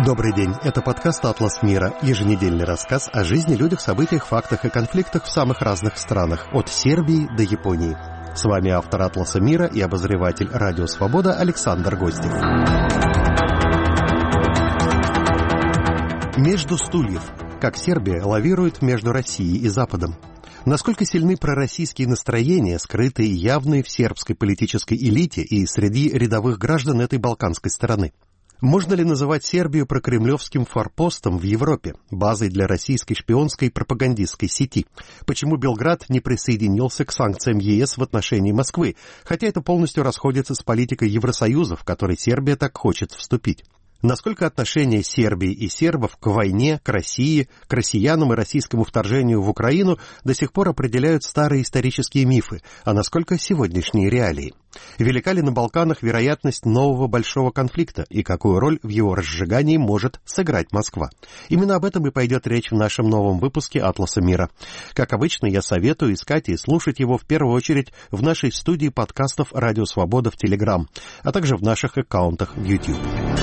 Добрый день, это подкаст «Атлас мира», еженедельный рассказ о жизни, людях, событиях, фактах и конфликтах в самых разных странах, от Сербии до Японии. С вами автор «Атласа мира» и обозреватель «Радио Свобода» Александр Гостев. Между стульев. Как Сербия лавирует между Россией и Западом. Насколько сильны пророссийские настроения, скрытые и явные в сербской политической элите и среди рядовых граждан этой балканской страны? Можно ли называть Сербию прокремлевским форпостом в Европе, базой для российской шпионской и пропагандистской сети? Почему Белград не присоединился к санкциям ЕС в отношении Москвы, хотя это полностью расходится с политикой Евросоюза, в который Сербия так хочет вступить? Насколько отношение Сербии и сербов к войне, к России, к россиянам и российскому вторжению в Украину до сих пор определяют старые исторические мифы, а насколько сегодняшние реалии? Велика ли на Балканах вероятность нового большого конфликта и какую роль в его разжигании может сыграть Москва? Именно об этом и пойдет речь в нашем новом выпуске «Атласа мира». Как обычно, я советую искать и слушать его в первую очередь в нашей студии подкастов «Радио Свобода» в Телеграм, а также в наших аккаунтах в YouTube.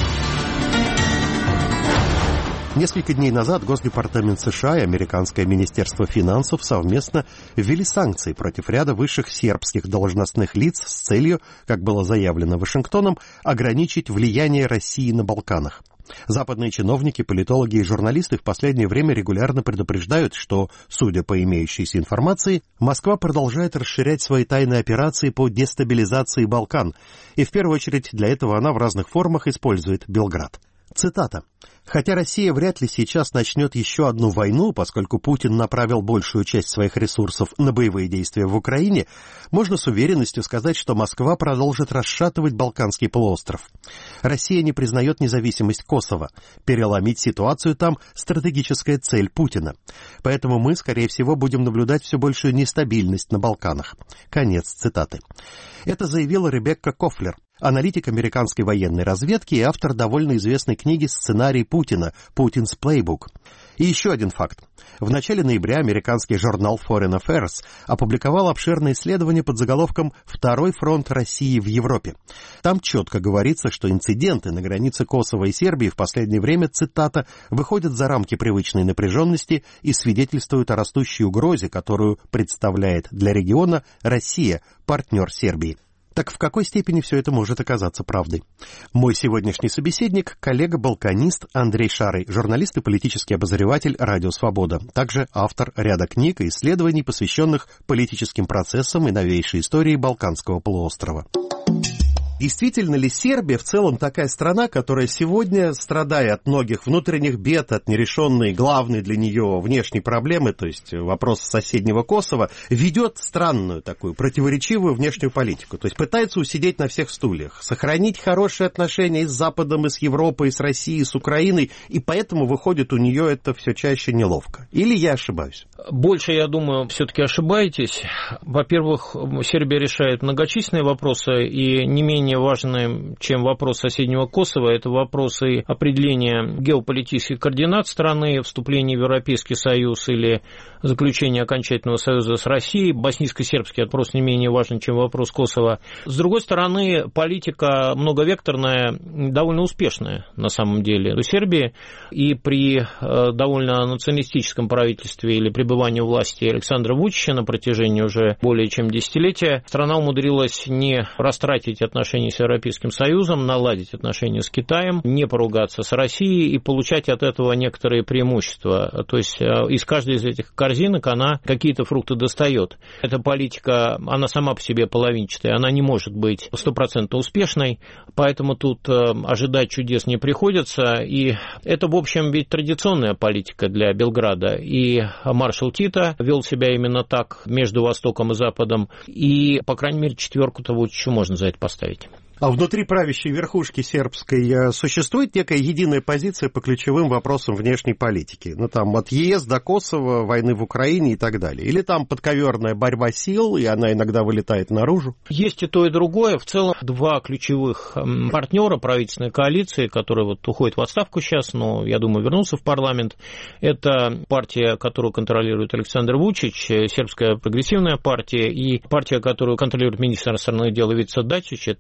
Несколько дней назад Госдепартамент США и Американское министерство финансов совместно ввели санкции против ряда высших сербских должностных лиц с целью, как было заявлено Вашингтоном, ограничить влияние России на Балканах. Западные чиновники, политологи и журналисты в последнее время регулярно предупреждают, что, судя по имеющейся информации, Москва продолжает расширять свои тайные операции по дестабилизации Балкан, и в первую очередь для этого она в разных формах использует Белград. Цитата. «Хотя Россия вряд ли сейчас начнет еще одну войну, поскольку Путин направил большую часть своих ресурсов на боевые действия в Украине, можно с уверенностью сказать, что Москва продолжит расшатывать Балканский полуостров. Россия не признает независимость Косово. Переломить ситуацию там – стратегическая цель Путина. Поэтому мы, скорее всего, будем наблюдать все большую нестабильность на Балканах». Конец цитаты. Это заявила Ребекка Кофлер, аналитик американской военной разведки и автор довольно известной книги «Сценарий Путина. Putin's Playbook». И еще один факт. В начале ноября американский журнал Foreign Affairs опубликовал обширное исследование под заголовком «Второй фронт России в Европе». Там четко говорится, что инциденты на границе Косово и Сербии в последнее время, цитата, «выходят за рамки привычной напряженности и свидетельствуют о растущей угрозе, которую представляет для региона Россия, партнер Сербии». Так в какой степени все это может оказаться правдой? Мой сегодняшний собеседник – коллега-балканист Андрей Шарый, журналист и политический обозреватель «Радио Свобода», также автор ряда книг и исследований, посвященных политическим процессам и новейшей истории Балканского полуострова. Действительно ли Сербия в целом такая страна, которая сегодня, страдая от многих внутренних бед, от нерешенной главной для нее внешней проблемы, то есть вопрос соседнего Косово, ведет странную такую противоречивую внешнюю политику, то есть пытается усидеть на всех стульях, сохранить хорошие отношения и с Западом, и с Европой, и с Россией, и с Украиной, и поэтому выходит у нее это все чаще неловко. Или я ошибаюсь? Больше, я думаю, все-таки ошибаетесь. Во-первых, Сербия решает многочисленные вопросы, и не менее важные, чем вопрос соседнего Косово, это вопросы определения геополитических координат страны, вступления в Европейский Союз или заключения окончательного союза с Россией. Боснийско-сербский вопрос не менее важен, чем вопрос Косово. С другой стороны, политика многовекторная, довольно успешная на самом деле у Сербии, и при довольно националистическом правительстве или пребывании у власти Александра Вучича на протяжении уже более чем десятилетия страна умудрилась не растратить отношения с Европейским Союзом, наладить отношения с Китаем, не поругаться с Россией и получать от этого некоторые преимущества. То есть из каждой из этих корзинок она какие-то фрукты достает. Эта политика, она сама по себе половинчатая, она не может быть 100% успешной, поэтому тут ожидать чудес не приходится. И это, в общем, ведь традиционная политика для Белграда. И маршал Тито вел себя именно так между Востоком и Западом. И, по крайней мере, четверку-то Вучичу можно за это поставить. А внутри правящей верхушки сербской существует некая единая позиция по ключевым вопросам внешней политики? Ну, там, от ЕС до Косово, войны в Украине и так далее. Или там подковерная борьба сил, и она иногда вылетает наружу? Есть и то, и другое. В целом, два ключевых партнера правительственной коалиции, которые вот уходят в отставку сейчас, но, я думаю, вернутся в парламент, это партия, которую контролирует Александр Вучич, сербская прогрессивная партия, и партия, которую контролирует министр иностранных дел Ивица Дачич, это социалистическая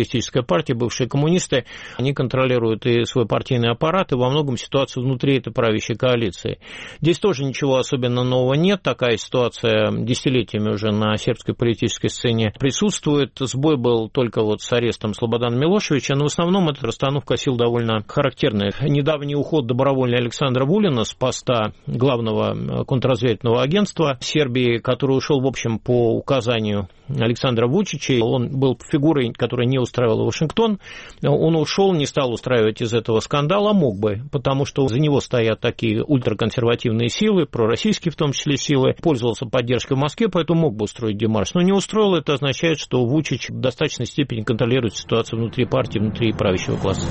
социалистическая партия, бывшие коммунисты, они контролируют и свой партийный аппарат, и во многом ситуацию внутри этой правящей коалиции. Здесь тоже ничего особенно нового нет, такая ситуация десятилетиями уже на сербской политической сцене присутствует. Сбой был только вот с арестом Слободана Милошевича, но в основном эта расстановка сил довольно характерная. Недавний уход добровольный Александра Вулина с поста главного контрразведывательного агентства Сербии, который ушел, в общем, по указанию Александра Вучича. Он был фигурой, которая не устраивала Вашингтон. Он ушел, не стал устраивать из этого скандала, мог бы, потому что за него стоят такие ультраконсервативные силы, пророссийские в том числе силы, пользовался поддержкой в Москве, поэтому мог бы устроить демарш. Но не устроил, это означает, что Вучич в достаточной степени контролирует ситуацию внутри партии, внутри правящего класса.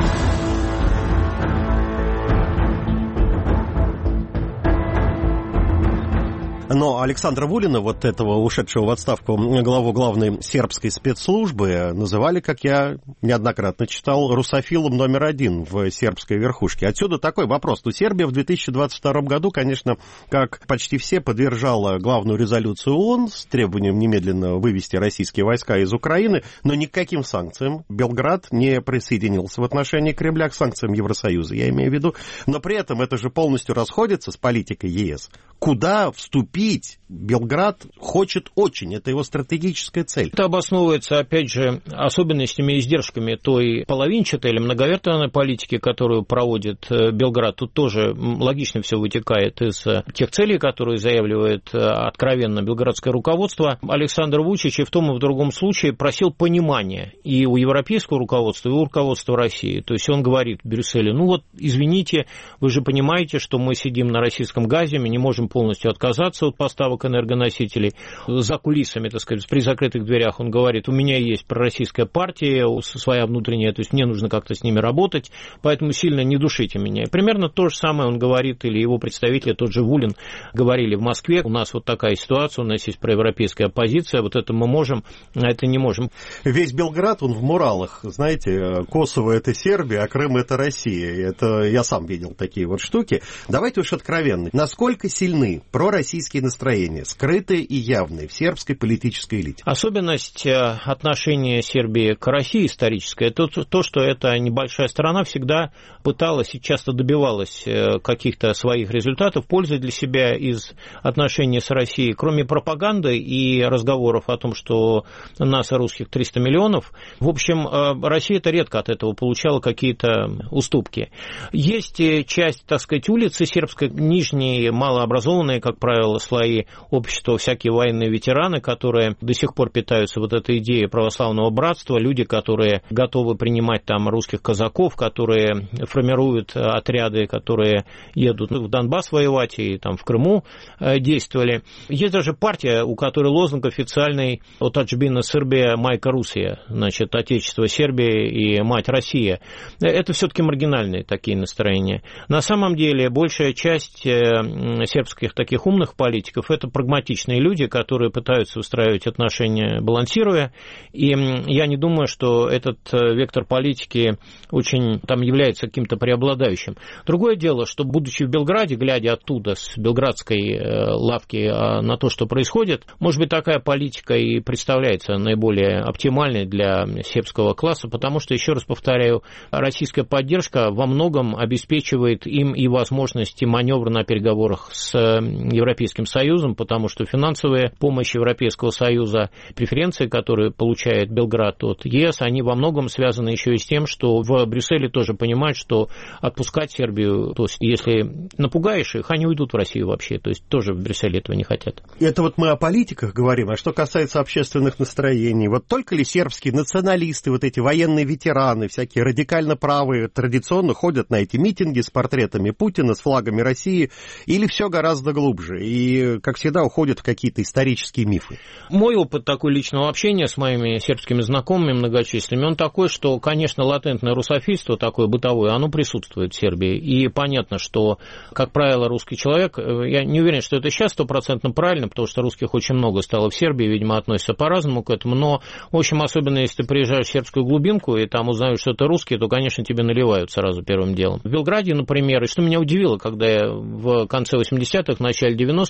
Но Александра Вулина, вот этого ушедшего в отставку главу главной сербской спецслужбы, называли, как я неоднократно читал, русофилом номер один в сербской верхушке. Отсюда такой вопрос. Ну, Сербия в 2022 году, конечно, как почти все, поддержала главную резолюцию ООН с требованием немедленно вывести российские войска из Украины, но ни к каким санкциям Белград не присоединился в отношении Кремля, к санкциям Евросоюза, я имею в виду. Но при этом это же полностью расходится с политикой ЕС. Куда вступить Белград хочет очень, это его стратегическая цель. Это обосновывается, опять же, особенностями и издержками той половинчатой или многовертной политики, которую проводит Белград. Тут тоже логично все вытекает из тех целей, которые заявляет откровенно белградское руководство. Александр Вучич и в том и в другом случае просил понимания и у европейского руководства, и у руководства России. То есть он говорит в Брюсселе, ну вот, извините, вы же понимаете, что мы сидим на российском газе, мы не можем полностью отказаться от поставок энергоносителей. За кулисами, так сказать, при закрытых дверях он говорит, у меня есть пророссийская партия, своя внутренняя, то есть мне нужно как-то с ними работать, поэтому сильно не душите меня. И примерно то же самое он говорит, или его представители, тот же Вулин, говорили в Москве, у нас вот такая ситуация, у нас есть проевропейская оппозиция, вот это мы можем, а это не можем. Весь Белград, он в муралах, знаете, Косово это Сербия, а Крым это Россия. Это я сам видел такие вот штуки. Давайте уж откровенно. Насколько сильны пророссийские настроения, скрытые и явные, в сербской политической элите? Особенность отношения Сербии к России историческая, это то, что эта небольшая страна всегда пыталась и часто добивалась каких-то своих результатов, пользы для себя из отношений с Россией. Кроме пропаганды и разговоров о том, что нас, русских, 300 миллионов, в общем, Россия-то редко от этого получала какие-то уступки. Есть часть, так сказать, улицы сербской, нижние, малообразованные, как правило, слои общества, всякие военные ветераны, которые до сих пор питаются вот этой идеей православного братства, люди, которые готовы принимать там русских казаков, которые формируют отряды, которые едут в Донбасс воевать и там в Крыму действовали. Есть даже партия, у которой лозунг официальный «Отаджбина Сербия, майка Русия», значит, отечество Сербии и мать Россия. Это все-таки маргинальные такие настроения. На самом деле, большая часть сербских таких умных политиков – это прагматичные люди, которые пытаются устраивать отношения, балансируя. И я не думаю, что этот вектор политики очень там является каким-то преобладающим. Другое дело, что, будучи в Белграде, глядя оттуда, с белградской лавки на то, что происходит, может быть, такая политика и представляется наиболее оптимальной для сербского класса, потому что, еще раз повторяю, российская поддержка во многом обеспечивает им и возможности маневра на переговорах с Европейским Союзом, потому что финансовая помощь Европейского Союза, преференции, которые получает Белград от ЕС, они во многом связаны еще и с тем, что в Брюсселе тоже понимают, что отпускать Сербию, то есть если напугаешь их, они уйдут в Россию вообще, то есть тоже в Брюсселе этого не хотят. Это вот мы о политиках говорим, а что касается общественных настроений, вот только ли сербские националисты, вот эти военные ветераны, всякие радикально правые, традиционно ходят на эти митинги с портретами Путина, с флагами России, или все гораздо глубже и, как всегда, уходят в какие-то исторические мифы? Мой опыт такой личного общения с моими сербскими знакомыми многочисленными, он такой, что, конечно, латентное русофильство такое бытовое, оно присутствует в Сербии. И понятно, что, как правило, русский человек, я не уверен, что это сейчас 100% правильно, потому что русских очень много стало в Сербии, видимо, относятся по-разному к этому, но, в общем, особенно если ты приезжаешь в сербскую глубинку и там узнаешь, что ты русский, то, конечно, тебе наливают сразу первым делом. В Белграде, например, и что меня удивило, когда я в конце 80-х, в начале 90-х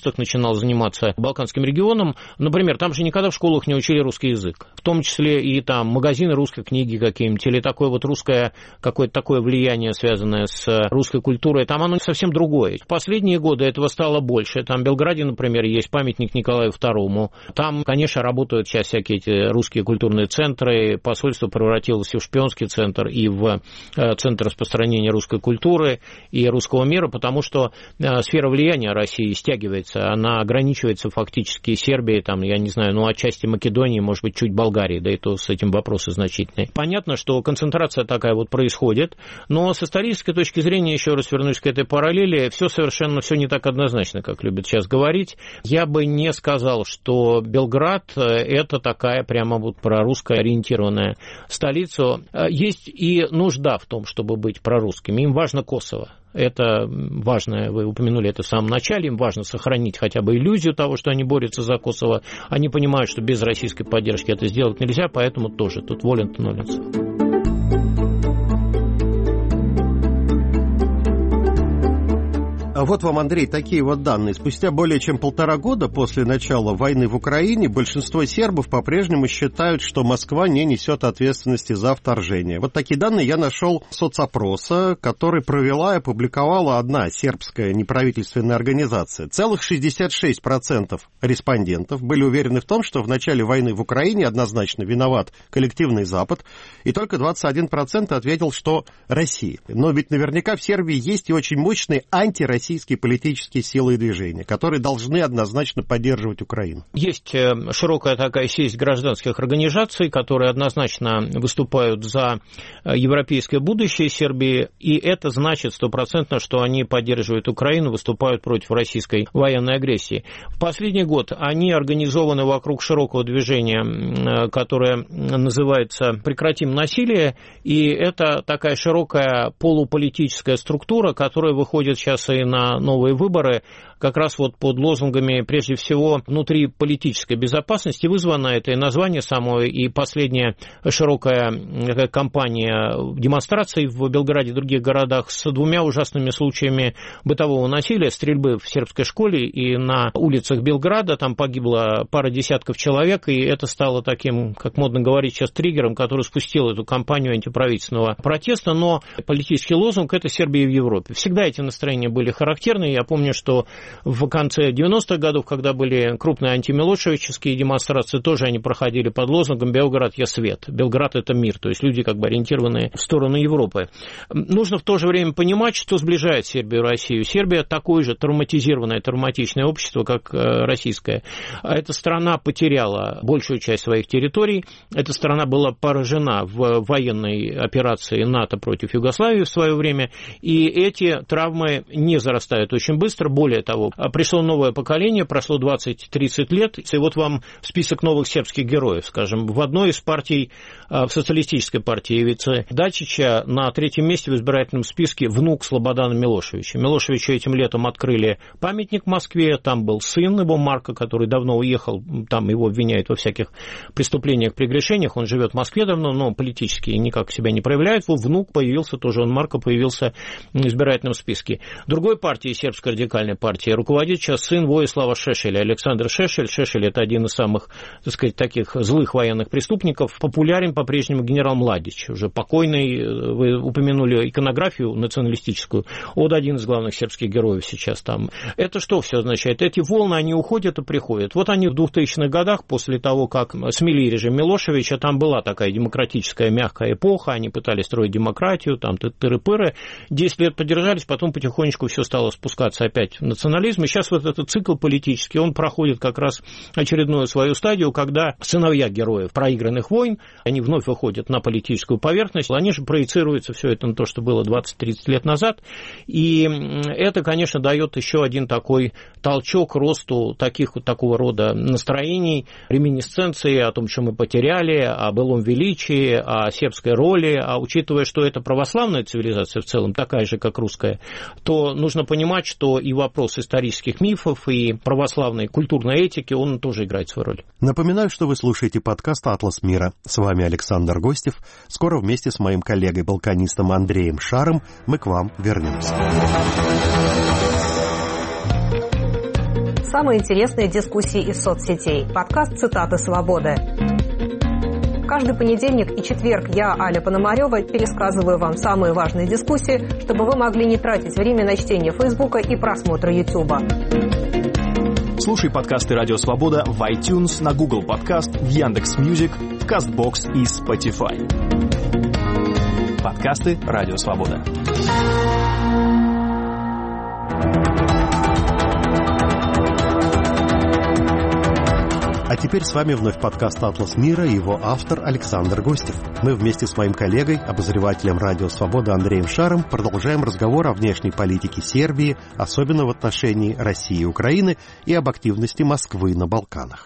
90-х начинал заниматься Балканским регионом, например, там же никогда в школах не учили русский язык, в том числе и там магазины русской книги какие-нибудь, или такое вот русское, какое-то такое влияние, связанное с русской культурой, там оно совсем другое. В последние годы этого стало больше. Там в Белграде, например, есть памятник Николаю II. Там, конечно, работают сейчас всякие эти русские культурные центры. Посольство превратилось и в шпионский центр, и в центр распространения русской культуры и русского мира, потому что сфера влияния России стягивается, она ограничивается фактически Сербией, там, я не знаю, отчасти Македонии, может быть, чуть Болгарии, да и то с этим вопросы значительные. Понятно, что концентрация такая вот происходит, но с исторической точки зрения, еще раз вернусь к этой параллели, все совершенно не так однозначно, как любят сейчас говорить. Я бы не сказал, что Белград – это такая прямо вот прорусская ориентированная столица. Есть и нужда в том, чтобы быть прорусскими. Им важно Косово. Это важно, вы упомянули это в самом начале, им важно сохранить хотя бы иллюзию того, что они борются за Косово. Они понимают, что без российской поддержки это сделать нельзя, поэтому тоже тут волен-то ноленца. А вот вам, Андрей, такие вот данные. Спустя более чем 1,5 года после начала войны в Украине большинство сербов по-прежнему считают, что Москва не несет ответственности за вторжение. Вот такие данные я нашел соцопроса, который провела и опубликовала одна сербская неправительственная организация. Целых 66% респондентов были уверены в том, что в начале войны в Украине однозначно виноват коллективный Запад, и только 21% ответил, что Россия. Но ведь наверняка в Сербии есть и очень мощные антироссийские политические силы и движения, которые должны однозначно поддерживать Украину. Есть широкая такая сеть гражданских организаций, которые однозначно выступают за европейское будущее Сербии, и это значит 100%, что они поддерживают Украину, выступают против российской военной агрессии. В последний год они организованы вокруг широкого движения, которое называется «Прекратим насилие», и это такая широкая полуполитическая структура, которая выходит сейчас и на новые выборы, как раз вот под лозунгами, прежде всего, внутриполитической безопасности. Вызвано это и название само, и последняя широкая кампания демонстраций в Белграде и других городах с 2 ужасными случаями бытового насилия, стрельбы в сербской школе и на улицах Белграда. Там погибло пара десятков человек, и это стало таким, как модно говорить сейчас, триггером, который спустил эту кампанию антиправительственного протеста. Но политический лозунг – это Сербия в Европе. Всегда эти настроения были характерны. Я помню, что в конце 90-х годов, когда были крупные антимилошевичские демонстрации, тоже они проходили под лозунгом «Белград, я свет». Белград – это мир, то есть люди как бы ориентированные в сторону Европы. Нужно в то же время понимать, что сближает Сербию и Россию. Сербия такое же травматизированное, травматичное общество, как российское. Эта страна потеряла большую часть своих территорий. Эта страна была поражена в военной операции НАТО против Югославии в свое время, и эти травмы не зарастают очень быстро. Более того, пришло новое поколение, прошло 20-30 лет, и вот вам список новых сербских героев, скажем. В одной из партий, в социалистической партии Ивицы Дачича, на 3-м месте в избирательном списке внук Слободана Милошевича. Милошевичу этим летом открыли памятник в Москве, там был сын его, Марко, который давно уехал, там его обвиняют во всяких преступлениях, прегрешениях, он живет в Москве давно, но политически никак себя не проявляет. Его внук появился, тоже он, Марко, появился в избирательном списке. Другой партии, сербской радикальной партии, руководит сейчас сын Воислава Шешеля, Александр Шешель. Шешель – это один из самых, так сказать, таких злых военных преступников. Популярен по-прежнему генерал Младич, уже покойный. Вы упомянули иконографию националистическую. Вот один из главных сербских героев сейчас там. Это что все означает? Эти волны, они уходят и приходят. Вот они в 2000-х годах, после того, как смели режим Милошевича, там была такая демократическая мягкая эпоха, они пытались строить демократию, там тыры-пыры. 10 лет поддержались, потом потихонечку все стало спускаться опять в национализм. И сейчас вот этот цикл политический, он проходит как раз очередную свою стадию, когда сыновья героев проигранных войн, они вновь выходят на политическую поверхность, они же проецируются все это на то, что было 20-30 лет назад. И это, конечно, дает еще один такой толчок росту такого рода настроений, реминисценции о том, что мы потеряли, о былом величии, о сербской роли. А учитывая, что это православная цивилизация в целом, такая же, как русская, то нужно понимать, что и вопрос исторических мифов, и православной культурной этики, он тоже играет свою роль. Напоминаю, что вы слушаете подкаст «Атлас мира». С вами Александр Гостев. Скоро вместе с моим коллегой-балканистом Андреем Шаром мы к вам вернемся. Самые интересные дискуссии из соцсетей. Подкаст «Цитаты свободы». Каждый понедельник и четверг я, Аля Пономарёва, пересказываю вам самые важные дискуссии, чтобы вы могли не тратить время на чтение Фейсбука и просмотра Ютуба. Слушай подкасты «Радио Свобода» в iTunes, на Google Подкаст, в Яндекс.Мьюзик, в Кастбокс и Spotify. Подкасты «Радио Свобода». А теперь с вами вновь подкаст «Атлас мира» и его автор Александр Гостев. Мы вместе с моим коллегой, обозревателем «Радио Свобода» Андреем Шаром продолжаем разговор о внешней политике Сербии, особенно в отношении России и Украины, и об активности Москвы на Балканах.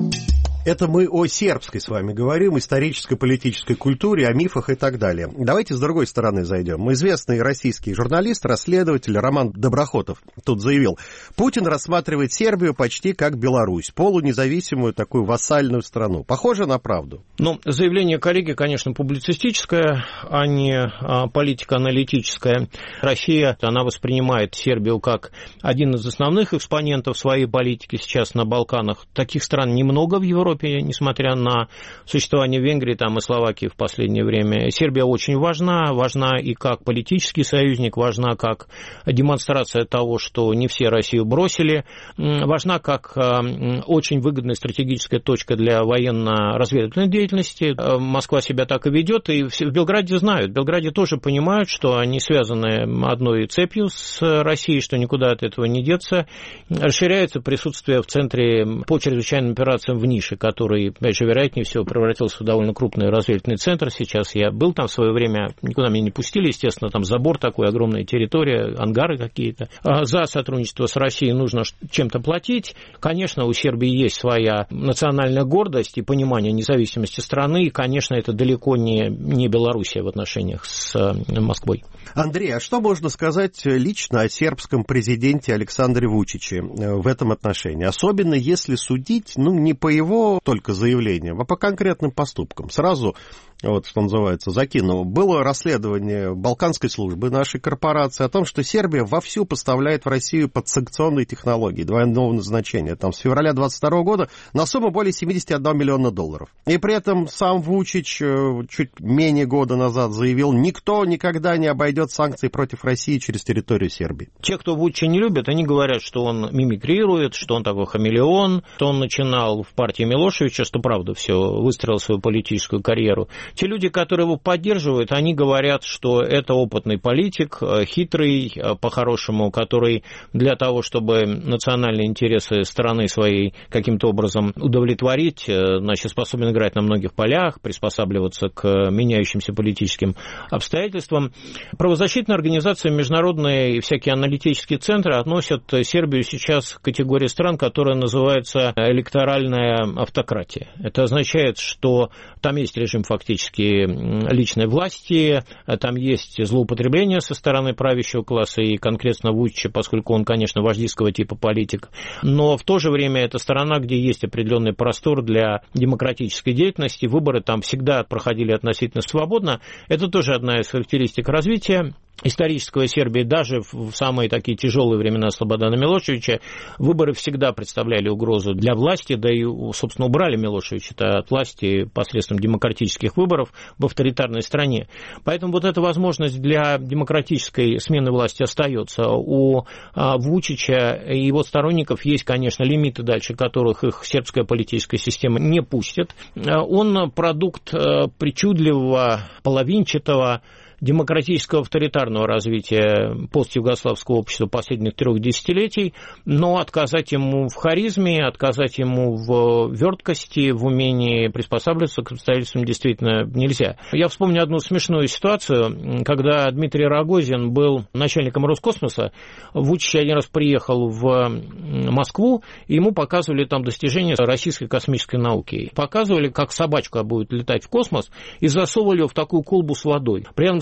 Это мы о сербской с вами говорим, исторической, политической культуре, о мифах и так далее. Давайте с другой стороны зайдем. Известный российский журналист, расследователь Роман Доброхотов тут заявил: Путин рассматривает Сербию почти как Беларусь, полунезависимую такую вассальную страну. Похоже на правду? Ну, заявление коллеги, конечно, публицистическое, а не политико-аналитическое. Россия, она воспринимает Сербию как один из основных экспонентов своей политики сейчас на Балканах. Таких стран немного в Европе, несмотря на существование Венгрии там, и Словакии в последнее время. Сербия очень важна и как политический союзник, важна как демонстрация того, что не все Россию бросили, важна как очень выгодная стратегическая точка для военно-разведывательной деятельности. Москва себя так и ведет, и в Белграде знают. В Белграде тоже понимают, что они связаны одной цепью с Россией, что никуда от этого не деться. Расширяется присутствие в центре по чрезвычайным операциям в нише, который, опять же, вероятнее всего, превратился в довольно крупный разведывательный центр. Сейчас я был там в свое время, никуда меня не пустили, естественно, там забор такой, огромная территория, ангары какие-то. За сотрудничество с Россией нужно чем-то платить. Конечно, у Сербии есть своя национальная гордость и понимание независимости страны, и, конечно, это далеко не Белоруссия в отношениях с Москвой. Андрей, а что можно сказать лично о сербском президенте Александре Вучиче в этом отношении? Особенно если судить, не по его только заявлениям, а по конкретным поступкам. Сразу, вот что называется, закину. Было расследование Балканской службы нашей корпорации о том, что Сербия вовсю поставляет в Россию подсанкционные технологии двойного назначения. Там с февраля 2022 года на сумму более $71 миллиона. И при этом сам Вучич чуть менее года назад заявил: никто никогда не обойдет санкции против России через территорию Сербии. Те, кто Вучича не любят, они говорят, что он мимикрирует, что он такой хамелеон, что он начинал в партии Милошевича, что правда, все, выстроил свою политическую карьеру. Те люди, которые его поддерживают, они говорят, что это опытный политик, хитрый, по-хорошему, который для того, чтобы национальные интересы страны своей каким-то образом удовлетворить, значит, способен играть на многих полях, приспосабливаться к меняющимся политическим обстоятельствам. Правозащитные организации, международные и всякие аналитические центры относят Сербию сейчас к категории стран, которая называется электоральная автократия. Это означает, что там есть режим фактически личной власти, там есть злоупотребление со стороны правящего класса и конкретно Вучича, поскольку он, конечно, вождистского типа политик, но в то же время это страна, где есть определенный простор для демократической деятельности, выборы там всегда проходили относительно свободно. Это тоже одна из характеристик развития исторического Сербии. Даже в самые такие тяжелые времена Слободана Милошевича выборы всегда представляли угрозу для власти, да и, собственно, убрали Милошевича от власти посредством демократических выборов в авторитарной стране. Поэтому вот эта возможность для демократической смены власти остается. У Вучича и его сторонников есть, конечно, лимиты, дальше которых их сербская политическая система не пустит. Он продукт причудливого, половинчатого, демократического авторитарного развития постюгославского общества последних 3 десятилетий, но отказать ему в харизме, отказать ему в верткости, в умении приспосабливаться к обстоятельствам действительно нельзя. Я вспомню одну смешную ситуацию, когда Дмитрий Рогозин был начальником Роскосмоса, Вучич один раз приехал в Москву, и ему показывали там достижения российской космической науки. Показывали, как собачка будет летать в космос, и засовывали ее в такую колбу с водой. При этом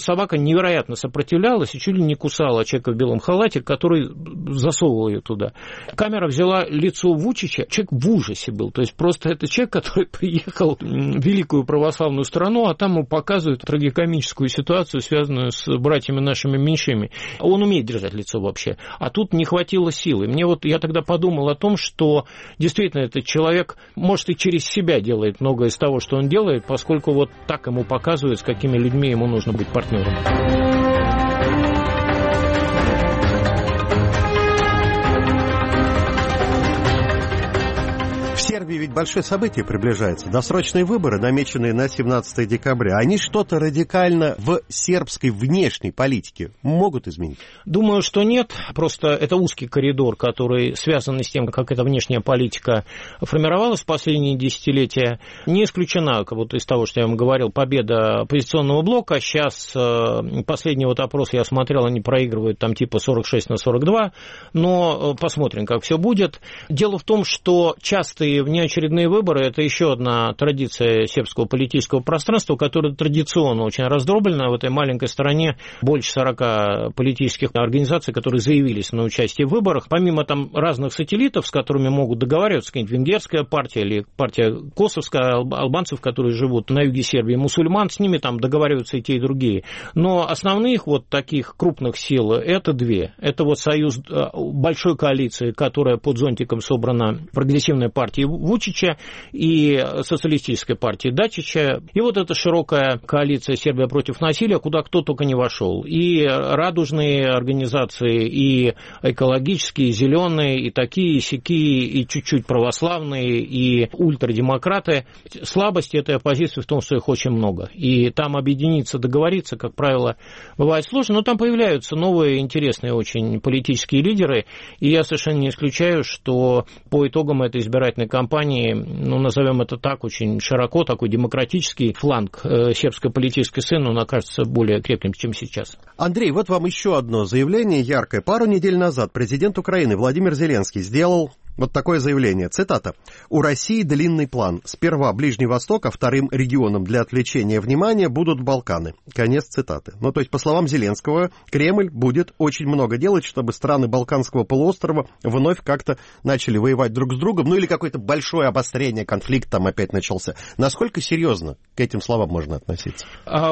собака невероятно сопротивлялась и чуть ли не кусала человека в белом халате, который засовывал ее туда. Камера взяла лицо Вучича, человек в ужасе был, то есть просто это человек, который приехал в великую православную страну, а там ему показывают трагикомическую ситуацию, связанную с братьями нашими меньшими. Он умеет держать лицо вообще, а тут не хватило силы. Я тогда подумал о том, что действительно этот человек, может, и через себя делает многое из того, что он делает, поскольку вот так ему показывают, с какими людьми ему нужно быть партнером. В Сербии ведь большое событие приближается. Досрочные выборы, намеченные на 17 декабря, они что-то радикально в сербской внешней политике могут изменить? Думаю, что нет. Просто это узкий коридор, который связан с тем, как эта внешняя политика формировалась в последние десятилетия. Не исключена, как вот из того, что я вам говорил, победа оппозиционного блока. Сейчас последний вот опрос я смотрел, они проигрывают там типа 46-42, но посмотрим, как все будет. Дело в том, что частые внеочередные выборы – это еще одна традиция сербского политического пространства, которая традиционно очень раздроблена. В этой маленькой стране больше 40 политических организаций, которые заявились на участие в выборах. Помимо там разных сателлитов, с которыми могут договариваться, какая-нибудь венгерская партия или партия косовская, албанцев, которые живут на юге Сербии, мусульман, с ними там договариваются и те, и другие. Но основных вот таких крупных сил – это две. Это вот союз большой коалиции, которая под зонтиком собрана прогрессивной партией Вучича и социалистической партии Дачича. И вот эта широкая коалиция «Сербия против насилия», куда кто только не вошел. И радужные организации, и экологические, и зеленые, и такие, и сякие, и чуть-чуть православные, и ультрадемократы. Слабость этой оппозиции в том, что их очень много. И там объединиться, договориться, как правило, бывает сложно. Но там появляются новые интересные очень политические лидеры. И я совершенно не исключаю, что по итогам этой избирательной кампании, назовем это так, очень широко, такой демократический фланг сербской политической сцены, он окажется более крепким, чем сейчас. Андрей, вот вам еще одно заявление яркое. Пару недель назад президент Украины Владимир Зеленский сделал вот такое заявление, цитата. «У России длинный план. Сперва Ближний Восток, а вторым регионом для отвлечения внимания будут Балканы». Конец цитаты. То есть, по словам Зеленского, Кремль будет очень много делать, чтобы страны Балканского полуострова вновь как-то начали воевать друг с другом, или какое-то большое обострение, конфликт там опять начался. Насколько серьезно к этим словам можно относиться?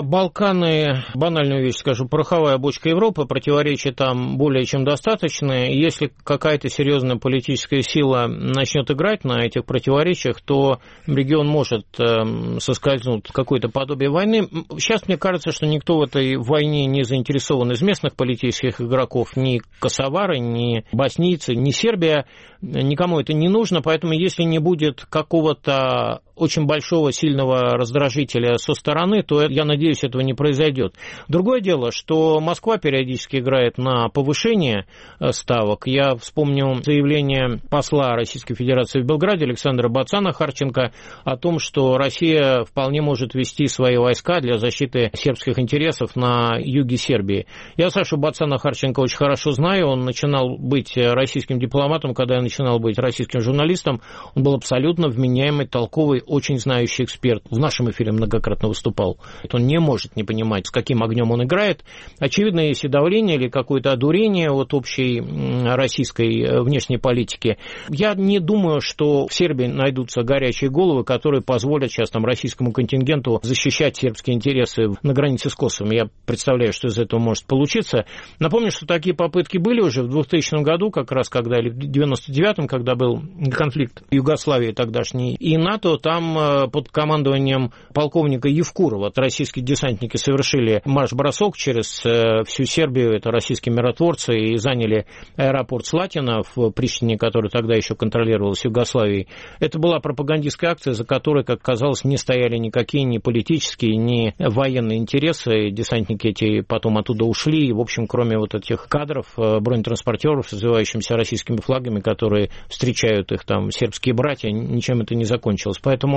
Балканы, банальную вещь скажу, пороховая бочка Европы, противоречий там более чем достаточно. Если какая-то серьезная политическая сила начнет играть на этих противоречиях, то регион может соскользнуть в какое-то подобие войны. Сейчас мне кажется, что никто в этой войне не заинтересован из местных политических игроков, ни косовары, ни боснийцы, ни Сербия. Никому это не нужно, поэтому если не будет какого-то очень большого, сильного раздражителя со стороны, то, я надеюсь, этого не произойдет. Другое дело, что Москва периодически играет на повышение ставок. Я вспомню заявление посла Российской Федерации в Белграде Александра Бацана-Харченко о том, что Россия вполне может вести свои войска для защиты сербских интересов на юге Сербии. Я Сашу Бацана-Харченко очень хорошо знаю. Он начинал быть российским дипломатом, когда я начинал быть российским журналистом. Он был абсолютно вменяемый, толковый, очень знающий эксперт. В нашем эфире многократно выступал. Он не может не понимать, с каким огнем он играет. Очевидно, если давление или какое-то одурение от общей российской внешней политики. Я не думаю, что в Сербии найдутся горячие головы, которые позволят сейчас там российскому контингенту защищать сербские интересы на границе с Косовом. Я представляю, что из этого может получиться. Напомню, что такие попытки были уже в 2000 году, как раз когда, или в 99-м, когда был конфликт в Югославии тогдашний, и НАТО, там под командованием полковника Евкурова российские десантники совершили марш-бросок через всю Сербию, это российские миротворцы, и заняли аэропорт Слатина в Приштине, который тогда еще контролировался Югославией. Это была пропагандистская акция, за которой, как казалось, не стояли никакие ни политические, ни военные интересы. Десантники эти потом оттуда ушли, и, в общем, кроме вот этих кадров, бронетранспортеров с развивающимися российскими флагами, которые встречают их там сербские братья, ничем это не закончилось. Поэтому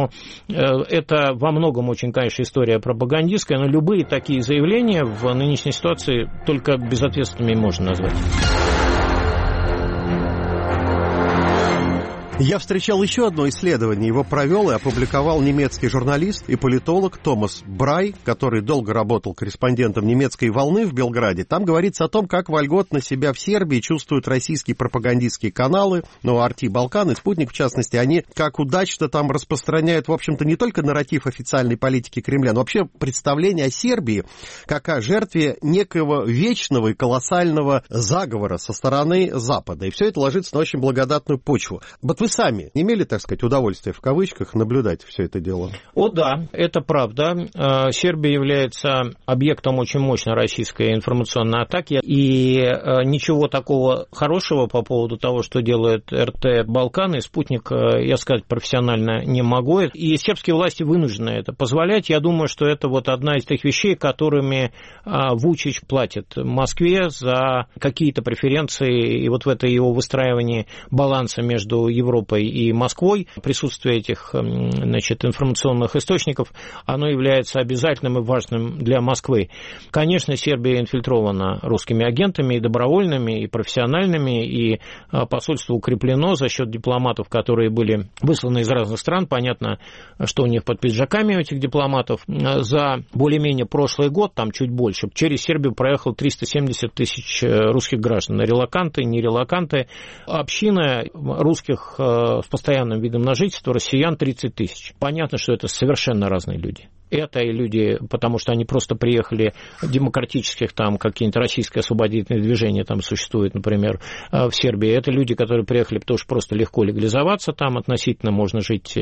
это во многом очень, конечно, история пропагандистская, но любые такие заявления в нынешней ситуации только безответственными можно назвать. Я встречал еще одно исследование. Его провел и опубликовал немецкий журналист и политолог Томас Брай, который долго работал корреспондентом немецкой волны в Белграде. Там говорится о том, как вольготно себя в Сербии чувствуют российские пропагандистские каналы, RT Балкан и Спутник, в частности, они как удачно там распространяют, в общем-то, не только нарратив официальной политики Кремля, но вообще представление о Сербии как о жертве некого вечного и колоссального заговора со стороны Запада. И все это ложится на очень благодатную почву. Вот вы сами имели, так сказать, удовольствие в кавычках наблюдать все это дело? О, да, это правда. Сербия является объектом очень мощной российской информационной атаки, и ничего такого хорошего по поводу того, что делает РТ Балкан и Спутник, я сказать профессионально не могу. И сербские власти вынуждены это позволять. Я думаю, что это вот одна из тех вещей, которыми Вучич платит Москве за какие-то преференции, и вот в это его выстраивании баланса между Европой и Москвой, присутствие этих, значит, информационных источников, оно является обязательным и важным для Москвы. Конечно, Сербия инфильтрована русскими агентами и добровольными, и профессиональными, и посольство укреплено за счет дипломатов, которые были высланы из разных стран. Понятно, что у них под пиджаками у этих дипломатов. За более-менее прошлый год, там чуть больше, через Сербию проехало 370 тысяч русских граждан. Релоканты, нерелоканты. Община русских с постоянным видом на жительство, россиян 30 тысяч. Понятно, что это совершенно разные люди. Это и люди, потому что они просто приехали демократических, там какие-нибудь российское освободительное движение там существует, например, в Сербии. Это люди, которые приехали, потому что просто легко легализоваться там, относительно можно жить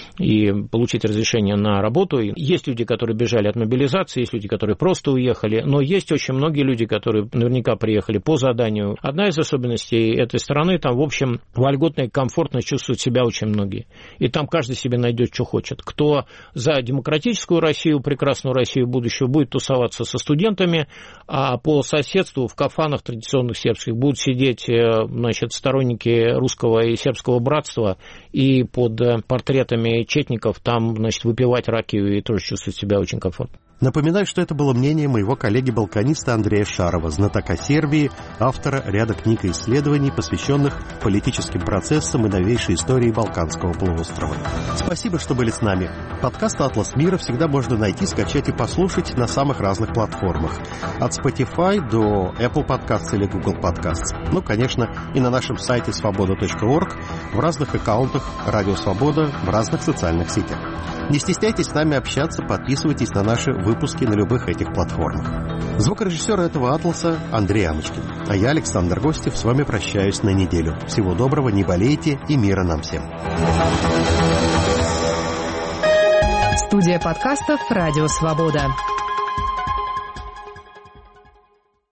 и получить разрешение на работу. Есть люди, которые бежали от мобилизации, есть люди, которые просто уехали, но есть очень многие люди, которые наверняка приехали по заданию. Одна из особенностей этой страны, там, в общем, вольготно и комфортно чувствуют себя очень многие. И там каждый себе найдет, что хочет. Кто за демократическую Россию, прекрасную Россию будущего, будет тусоваться со студентами, а по соседству в кафанах традиционных сербских будут сидеть, значит, сторонники русского и сербского братства и под портретами четников там, значит, выпивать ракию и тоже чувствовать себя очень комфортно. Напоминаю, что это было мнение моего коллеги-балканиста Андрея Шарова, знатока Сербии, автора ряда книг и исследований, посвященных политическим процессам и новейшей истории Балканского полуострова. Спасибо, что были с нами. Подкаст «Атлас мира» всегда можно найти, скачать и послушать на самых разных платформах. От Spotify до Apple Podcasts или Google Podcasts. Ну, конечно, и на нашем сайте svoboda.org, в разных аккаунтах «Радио Свобода», в разных социальных сетях. Не стесняйтесь с нами общаться, подписывайтесь на наши выпуски на любых этих платформах. Звукорежиссер этого «Атласа» Андрей Амочкин. А я, Александр Гостев, с вами прощаюсь на неделю. Всего доброго, не болейте и мира нам всем. Студия подкастов «Радио Свобода».